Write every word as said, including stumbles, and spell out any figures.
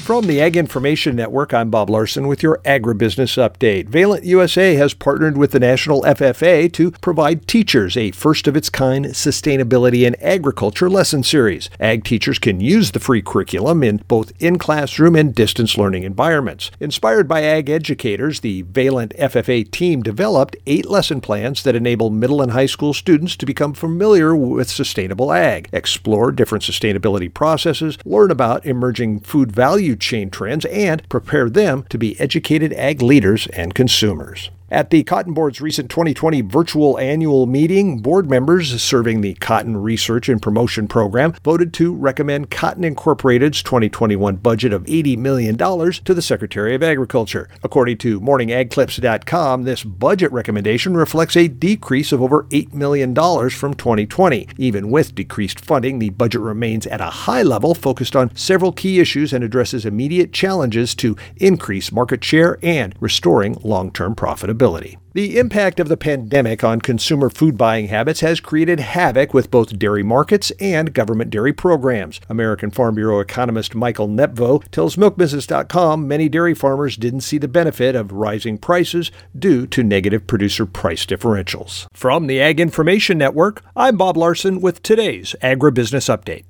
From the Ag Information Network, I'm Bob Larson with your Agribusiness Update. Valent U S A has partnered with the National F F A to provide teachers a first-of-its-kind sustainability in agriculture lesson series. Ag teachers can use the free curriculum in both in-classroom and distance learning environments. Inspired by ag educators, the Valent F F A team developed eight lesson plans that enable middle and high school students to become familiar with sustainable ag, explore different sustainability processes, learn about emerging food value chain trends, and prepare them to be educated ag leaders and consumers. At the Cotton Board's recent twenty twenty virtual annual meeting, board members serving the Cotton Research and Promotion Program voted to recommend Cotton Incorporated's twenty twenty-one budget of eighty million dollars to the Secretary of Agriculture. According to morning ag clips dot com, this budget recommendation reflects a decrease of over eight million dollars from twenty twenty. Even with decreased funding, the budget remains at a high level, focused on several key issues and addresses immediate challenges to increase market share and restoring long-term profitability. The impact of the pandemic on consumer food buying habits has created havoc with both dairy markets and government dairy programs. American Farm Bureau economist Michael Nepvo tells milk business dot com many dairy farmers didn't see the benefit of rising prices due to negative producer price differentials. From the Ag Information Network, I'm Bob Larson with today's Agribusiness Update.